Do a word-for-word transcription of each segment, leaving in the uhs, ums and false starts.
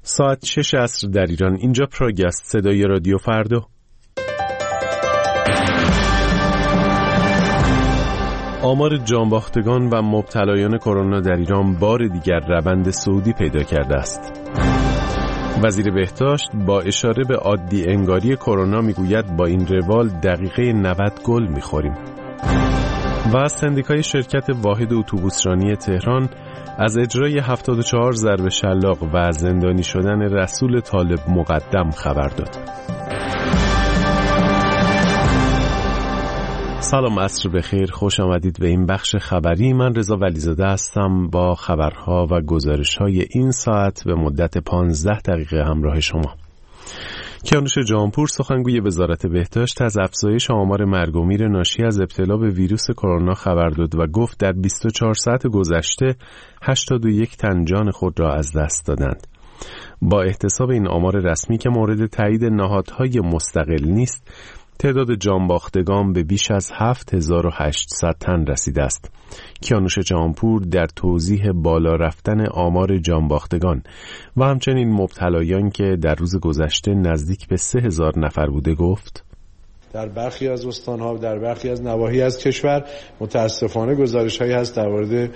ساعت شش عصر در ایران. اینجا پراگ است، صدای رادیو فردا. آمار جانباختگان و مبتلایان کرونا در ایران بار دیگر روند صعودی پیدا کرده است. وزیر بهداشت با اشاره به عادی انگاری کرونا میگوید با این روال دقیقه نود گل میخوریم. و سندیکای شرکت واحد اتوبوسرانی تهران از اجرای هفتاد و چهار ضرب شلاق و زندانی شدن رسول طالب مقدم خبر داد. سلام، عصر بخیر، خوش آمدید به این بخش خبری. من رضا ولیزاده هستم با خبرها و گزارش‌های این ساعت به مدت پانزده دقیقه همراه شما. کیانوش جهانپور سخنگوی وزارت بهداشت از افزایش آمار مرگ و میر ناشی از ابتلا به ویروس کرونا خبر داد و گفت در بیست و چهار ساعت گذشته هشتاد و یک تن جان خود را از دست دادند. با احتساب این آمار رسمی که مورد تایید نهادهای مستقل نیست، تعداد جانباختگان به بیش از هفت هزار و هشتصد تن رسیده است. کیانوش جهانپور در توضیح بالا رفتن آمار جانباختگان و همچنین مبتلایان که در روز گذشته نزدیک به سه هزار نفر بوده گفت: در برخی از استان‌ها و در برخی از نواحی از کشور متاسفانه گزارش‌هایی هست در مورد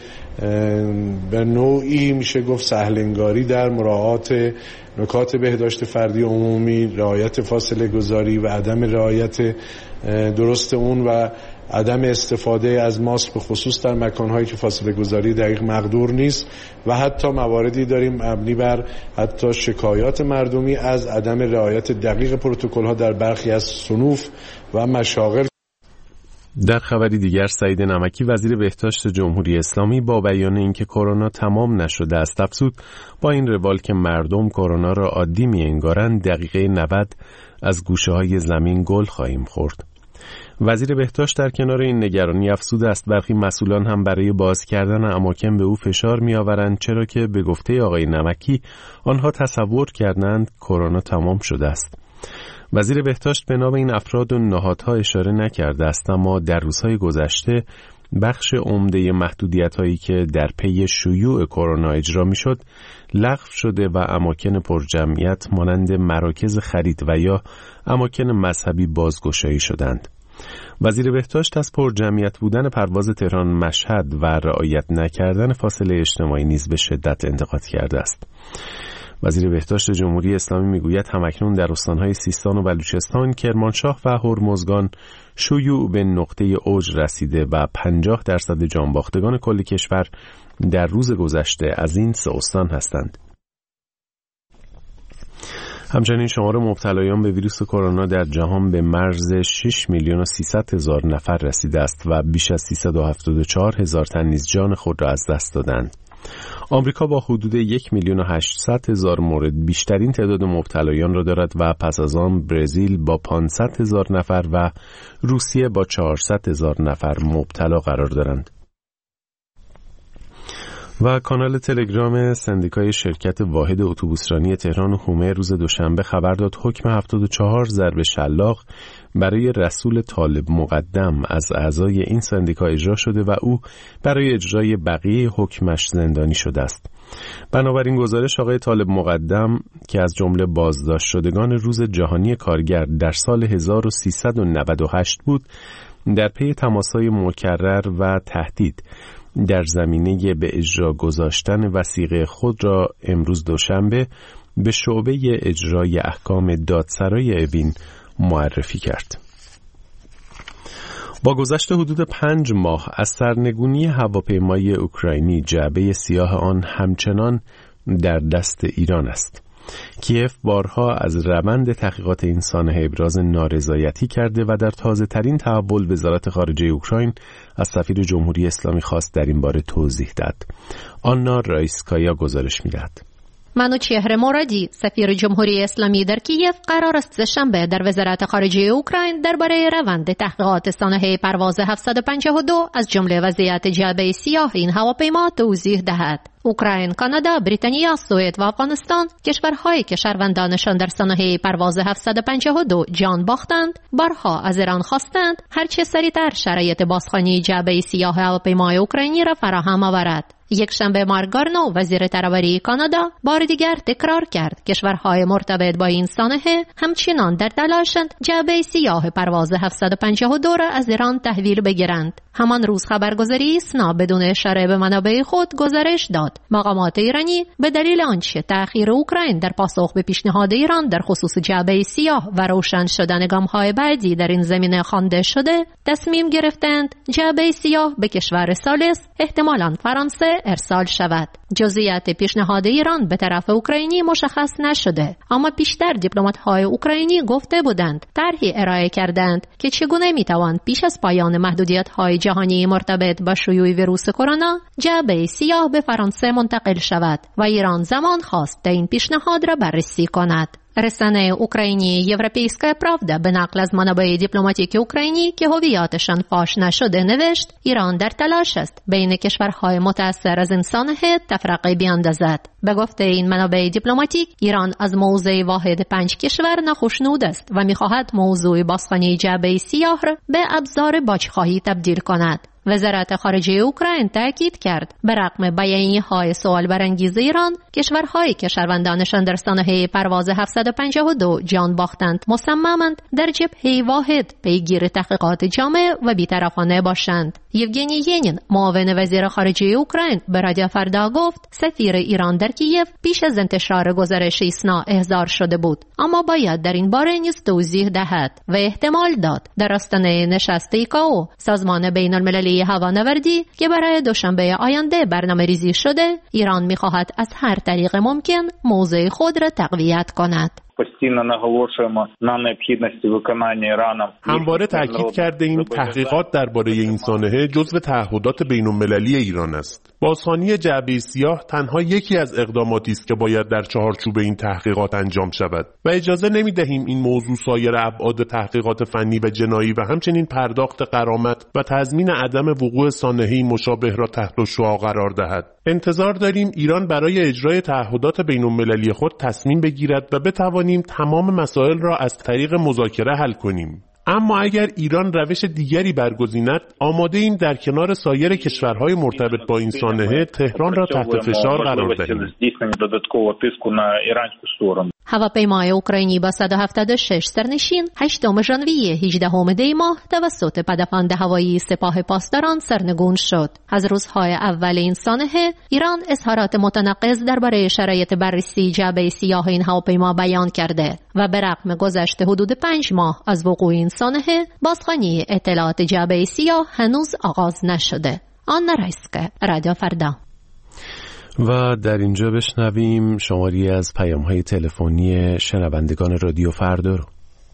به نوعی میشه گفت سهل‌انگاری در مراعات نکات بهداشت فردی عمومی، رعایت فاصله گذاری و عدم رعایت درست اون و عدم استفاده از ماسک به خصوص در مکان‌هایی که فاصله گذاری دقیق مقدور نیست و حتی مواردی داریم مبنی بر حتی شکایات مردمی از عدم رعایت دقیق پروتکل‌ها در برخی از صنوف و مشاغل. در خبری دیگر، سعید نمکی وزیر بهداشت جمهوری اسلامی با بیان اینکه کرونا تمام نشده است افزود با این روال که مردم کرونا را عادی می‌انگارند دقیقه نود از گوشه‌های زمین گل خواهیم خورد. وزیر بهداشت در کنار این نگرانی افزوده است برخی مسئولان هم برای باز کردن اماکن به او فشار می‌آورند، چرا که به گفته آقای نمکی آنها تصور کردند کرونا تمام شده است. وزیر بهداشت به نام این افراد و نهادها اشاره نکرده است، اما در روزهای گذشته بخش عمده محدودیت‌هایی که در پی شیوع کرونا اجرا می‌شد لغو شده و اماکن پرجمعیت مانند مراکز خرید و یا اماکن مذهبی بازگشایی شدند. وزیر بهداشت از پرجمعیت بودن پرواز تهران مشهد و رعایت نکردن فاصله اجتماعی نیز به شدت انتقاد کرده است. وزیر بهداشت جمهوری اسلامی میگوید همکنون در استانهای سیستان و بلوچستان، کرمانشاه و هرمزگان شیوع به نقطه اوج رسیده و پنجاه درصد جانباختگان کل کشور در روز گذشته از این سه استان هستند. همچنین شمار مبتلایان به ویروس کرونا در جهان به مرز شش میلیون و سیصد هزار نفر رسیده است و بیش از سیصد و هفتاد و چهار هزار تن نیز جان خود را از دست دادند. آمریکا با حدود یک میلیون و هشتصد هزار مورد بیشترین تعداد مبتلایان را دارد و پس از آن برزیل با پانصد هزار نفر و روسیه با چهارصد هزار نفر مبتلا قرار دارند. و کانال تلگرام سندیکای شرکت واحد اتوبوسرانی تهران و حومه روز دوشنبه خبر داد حکم هفتاد و چهار ضرب شلاق برای رسول طالب مقدم از اعضای این سندیکا اجرا شده و او برای اجرای بقیه حکمش زندانی شده است. بنابراین گزارش آقای طالب مقدم که از جمله بازداشت شدگان روز جهانی کارگر در سال هزار و سیصد و نود و هشت بود، در پی تماس‌های مکرر و تهدید در زمینه به اجرا گذاشتن وثیقه خود را امروز دوشنبه به شعبه اجرای احکام دادسرای اوین معرفی کرد. با گذشت حدود پنج ماه از سرنگونی هواپیمای اوکراینی، جعبه سیاه آن همچنان در دست ایران است. کیف بارها از روند تحقیقات این سانحه ابراز نارضایتی کرده و در تازه ترین تحول وزارت خارجه اوکراین از سفیر جمهوری اسلامی خواست در این باره توضیح داد. آنا رایسکایا گزارش می‌دهد. منوچهر مرادی، سفیر جمهوری اسلامی در کیف، قرار است سه‌شنبه در وزارت خارجه اوکراین درباره روند تحقیقات سانحه پرواز هفتصد و پنجاه و دو از جمله وضعیت جعبه سیاه این هواپیما توضیح دهد. اوکراین، کانادا، بریتانیا، سوئد و افغانستان کشورهایی که شهروندانشان در سانحه پرواز هفتصد و پنجاه و دو جان باختند، بارها از ایران خواستند هرچه سریعتر شرایط بازخوانی جعبه سیاه هواپیمای اوکراینی را فراهم آورد. یک شنبه مارک گارنو، وزیر تروری کانادا، بار دیگر تکرار کرد کشورهای مرتبط با این سانحه همچنان در تلاشند جعبه سیاه پرواز هفتصد و پنجاه و دو را از ایران تحویل بگیرند. همان روز خبرگزاری سنا بدون اشاره به منابع خود گزارش داد مقامات ایرانی به دلیل آنچه تأخیر اوکراین در پاسخ به پیشنهاد ایران در خصوص جعبه سیاه و روشن شدن گام‌های بعدی در این زمینه خوانده شده، تصمیم گرفتند جعبه سیاه به کشور ثالث، احتمالاً فرانسه، ارسال شود. جزئیات پیشنهاد ایران به طرف اوکراینی مشخص نشده، اما پیشتر دیپلمات‌های اوکراینی گفته بودند طرحی ارائه کردند که چگونه میتوان پیش از پایان محدودیت‌های جهانی مرتبط با شیوع ویروس کرونا جعبه سیاه به فرانسه منتقل شود و ایران زمان خواست این پیشنهاد را بررسی کند. رسانه اوکراینی یوروپیسکا پراودا به نقل از منابع دیپلماتیک اوکراینی که هویتشان فاش نشده نوشت ایران در تلاش است بین کشورهای متأثر از این سانحه تفرقه بیاندازد. به گفته این منابع دیپلماتیک، ایران از موضع واحد پنج کشور ناخوشنود است و می‌خواهد موضوع بازخوانی جعبه سیاه را به ابزار باجخواهی تبدیل کند. وزارت خارجه اوکراین تاکید کرد به رغم بیانیه‌های سوال برانگیز ایران، کشورهایی که شهروندانشان در سانحه پرواز هفتصد و پنجاه و دو جان باختند مصممند در جبهه واحد پیگیر تحقیقات جامع و بی‌طرفانه باشند. یوگنی ینین، معاون وزیر خارجه اوکراین، به رادیو فردا گفت سفیر ایران در کیف پیش از انتشار گزارش سنا احضار شده بود، اما باید در این باره نیز توضیح دهد و احتمال داد در آستانه نشست ایکائو، سازمان بین‌المللی هوانوردی که برای دوشنبه آینده برنامه ریزی شده، ایران می‌خواهد از هر طریق ممکن موضع خود را تقویت کند. постійно наголошуємо на необхідності виконання Іраном. همواره تاکید کرده این تحقیقات درباره این سانحه جزو تعهدات بین‌المللی ایران است. بازخوانی جعبه سیاه تنها یکی از اقداماتی است که باید در چارچوب این تحقیقات انجام شود و اجازه نمی‌دهیم این موضوع سایر ابعاد تحقیقات فنی و جنایی و همچنین پرداخت غرامت و تضمین عدم وقوع سانحه‌ای مشابه را تحت الشعاع قرار دهد. انتظار داریم ایران برای اجرای تعهدات بین‌المللی خود تصمیم بگیرد و بتوانیم تمام مسائل را از طریق مذاکره حل کنیم. اما اگر ایران روش دیگری برگزیند، آماده ایم در کنار سایر کشورهای مرتبط با این سانحه تهران را تحت فشار قرار دهیم. هواپیمای اوکراینی با صد و هفتاد و شش سرنشین هشتم ژانویه هجدهم دی ماه توسط پدافند هوایی سپاه پاسداران سرنگون شد. از روزهای اول این سانحه، ایران اظهارات متناقض درباره شرایط بررسی جعبه سیاه این هواپیما بیان کرده و به رغم گذشت حدود پنج ماه از وقوع این سانحه، بازخوانی اطلاعات جعبه سیاه هنوز آغاز نشده. آنا رایسکه، رادیو فردا. و در اینجا بشنویم شماری از پیام‌های تلفنی شنوندگان رادیو فردا رو.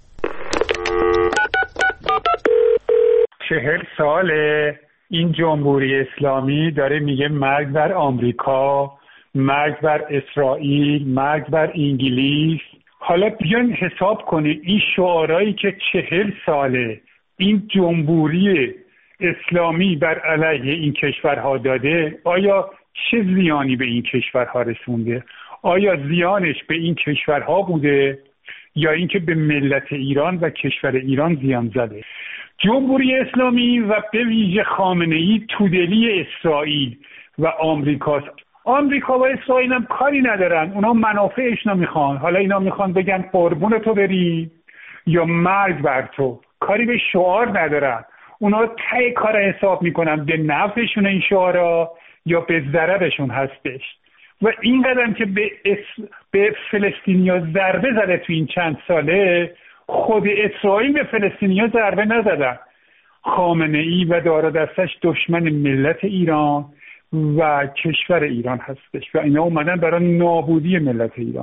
چهل ساله این جمهوری اسلامی داره میگه مرگ بر آمریکا، مرگ بر اسرائیل، مرگ بر انگلیس. حالا بیان حساب کنید این شعارهایی که چهل ساله این جمهوری اسلامی بر علیه این کشورها داده، آیا چه زیانی به این کشورها رسونده؟ آیا زیانش به این کشورها بوده یا اینکه به ملت ایران و کشور ایران زیان زده؟ جمهوری اسلامی و به ویژه خامنه‌ای تودلی اسرائیل و آمریکاست. آمریکا و اسرائیل هم کاری ندارن، اونا منافعش نمیخوان. حالا اینا میخوان بگن قربون تو بری یا مرگ بر تو، کاری به شعار ندارن. اونا ته کار حساب میکنن به نفعشون این شعارا یا به ضررشون هستش. و این قدم که به, اس... به فلسطینیا ضربه زده تو این چند ساله، خود اسرائیل به فلسطینیا ضربه نزدن. خامنه‌ای و دار دستش دشمن ملت ایران و کشور ایران هستش و اینا اومدن برای نابودی ملت ایران.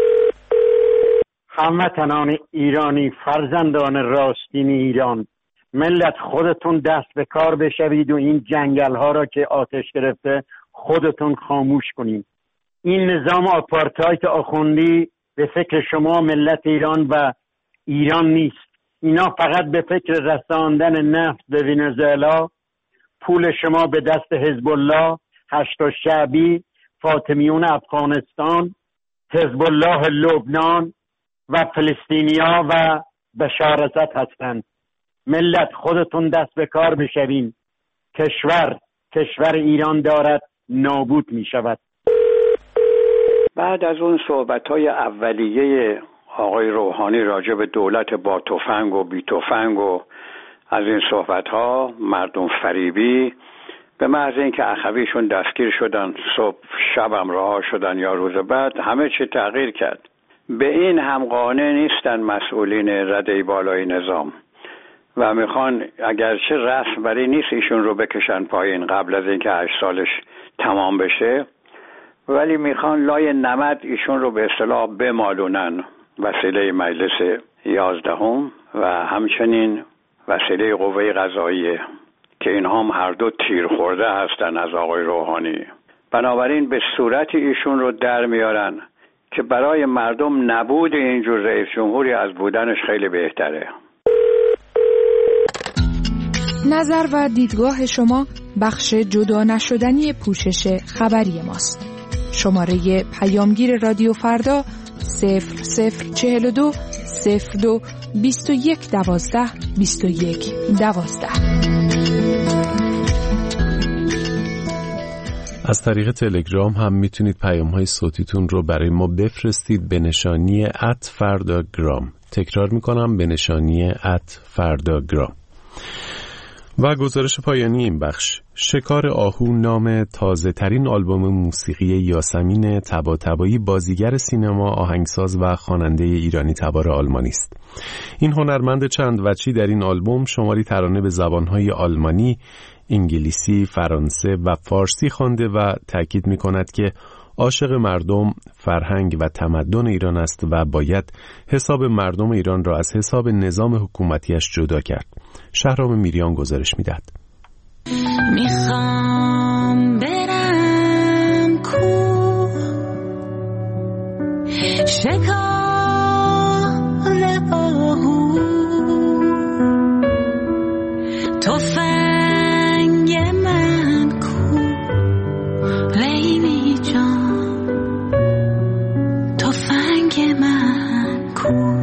هموطنان ایرانی، فرزندان راستین ایران، ملت خودتون دست به کار بشوید و این جنگل ها را که آتش گرفته خودتون خاموش کنید. این نظام آپارتاید آخوندی به فکر شما ملت ایران و ایران نیست. اینا فقط به فکر رساندن نفت به ونزوئلا، پول شما به دست حزب الله، هشت شعبی، فاطمیون افغانستان، حزب الله لبنان و فلسطینیا و بشار اسد هستند. ملت خودتون دست به کار بشوین. کشور کشور ایران دارد نابود می شود. بعد از اون صحبت‌های اولیه آقای روحانی راجع به دولت با تفنگ و بی تفنگ و از این صحبت‌ها مردم فریبی، به محض اینکه اخویشون دستگیر شدن صبح شبم رها شدن یا روز بعد همه چی تغییر کرد. به این هم قانع نیستن مسئولین رده بالای نظام و میخوان اگرچه رسم بری نیست ایشون رو بکشن پایین قبل از اینکه هشت سالش تمام بشه، ولی میخوان لای نمد ایشون رو به اصطلاح بمالونن، وسیله مجلس یازدهم و همچنین وسیله قوه قضاییه که اینها هم هر دو تیر خورده هستن از آقای روحانی. بنابراین به صورتی ایشون رو در میارن که برای مردم نبود اینجور رئیس جمهوری از بودنش خیلی بهتره. نظر و دیدگاه شما بخش جدا نشدنی پوشش خبری ماست. شماره پیامگیر رادیو فردا صفر صفر چهل و دو صفر دو بیست و یک دوازده بیست و یک دوازده. از طریق تلگرام هم میتونید پیام‌های صوتیتون رو برای ما بفرستید به نشانی ات فرداگرام. تکرار میکنم به نشانی ات فرداگرام. و گزارش پایانی این بخش: شکار آهو نام تازه ترین آلبوم موسیقی یاسمین طباطبایی، بازیگر سینما، آهنگساز و خواننده ایرانی تبار آلمانی است. این هنرمند چند وجهی در این آلبوم شماری ترانه به زبانهای آلمانی، انگلیسی، فرانسه و فارسی خوانده و تأکید می‌کند که عاشق مردم، فرهنگ و تمدن ایران است و باید حساب مردم ایران را از حساب نظام حکومتیش جدا کرد. شهرام میریان گزارش میدهد. میخوام برم کو شکار آهو تفنگ من کو لیلی جان تفنگ من کو.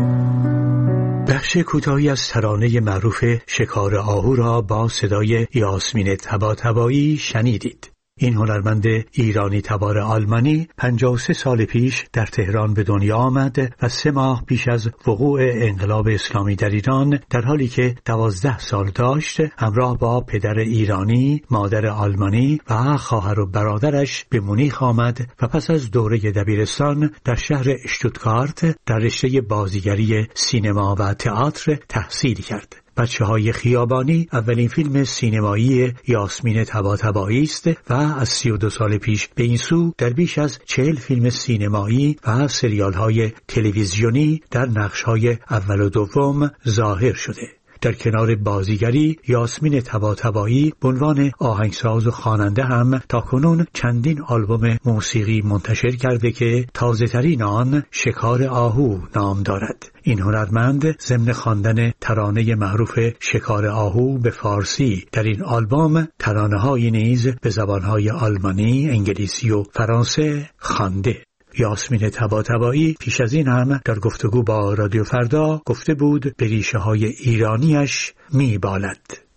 بخش کوتاهی از ترانه معروف شکار آهو را با صدای یاسمین طباطبایی شنیدید. این هنرمند ایرانی تبار آلمانی پنجاه و سه سال پیش در تهران به دنیا آمد و سه ماه پیش از وقوع انقلاب اسلامی در ایران، در حالی که دوازده سال داشت، همراه با پدر ایرانی، مادر آلمانی و خواهر و برادرش به مونیخ آمد و پس از دوره دبیرستان در شهر اشتوتگارت در رشته بازیگری سینما و تئاتر تحصیل کرد. بچه های خیابانی اولین فیلم سینمایی یاسمین طباطبایی است و از سی و دو سال پیش به این سو در بیش از چهل فیلم سینمایی و سریال های تلویزیونی در نقش های اول و دوم ظاهر شده. در کنار بازیگری، یاسمین طباطبایی به عنوان آهنگساز و خواننده هم تاکنون چندین آلبوم موسیقی منتشر کرده که تازه‌ترین آن شکار آهو نام دارد. این هنرمند ضمن خواندن ترانه معروف شکار آهو به فارسی در این آلبوم، ترانه‌هایی نیز به زبان‌های آلمانی، انگلیسی و فرانسه خوانده. یاسمین طباطبایی پیش از این هم در گفتگو با رادیو فردا گفته بود به ریشه های ایرانیش میبالد.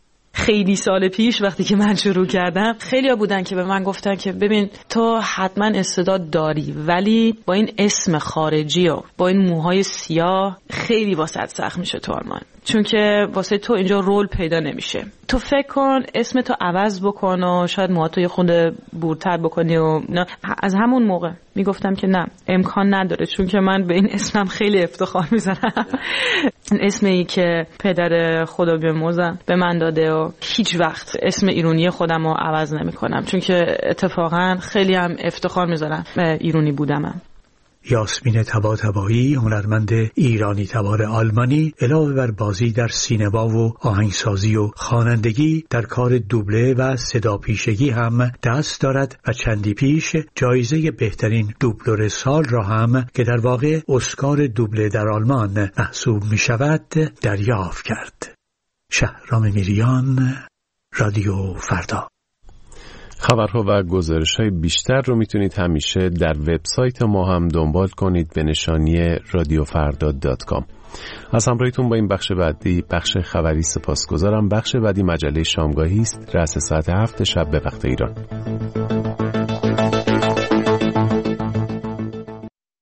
خیلی سال پیش وقتی که من شروع کردم، خیلیا بودن که به من گفتن که ببین تو حتما استعداد داری، ولی با این اسم خارجی و با این موهای سیاه خیلی واسه سخت میشه تو آلمان، چون که واسه تو اینجا رول پیدا نمیشه. تو فکر کن اسم تو عوض بکن و شاید موهاتو یه خورده بورتر بکنی و نه. از همون موقع میگفتم که نه، امکان نداره، چون که من به این اسمم خیلی افتخار میزنم. این اسمی که پدر خدا بیامرزم به من داده و هیچ وقت اسم ایرانی خودم رو عوض نمی کنم، چون که اتفاقا خیلی هم افتخار میذارم به ایرانی بودمم. یاسمین طباطبایی، هنرمند ایرانی تبار آلمانی، علاوه بر بازی در سینما و آهنگسازی و خوانندگی، در کار دوبله و صدا پیشگی هم دست دارد و چندی پیش جایزه بهترین دوبلور سال را هم که در واقع اسکار دوبله در آلمان محسوب می شود دریافت کرد. شهرام میریان، رادیو فردا. خبرها و گزارش‌های بیشتر رو میتونید همیشه در وبسایت ما هم دنبال کنید به نشانی رادیو فردا دات کام. از همراهیتون با این بخش بعدی بخش خبری سپاسگزارم. بخش بعدی مجله شامگاهی است رأس ساعت هفت شب به وقت ایران.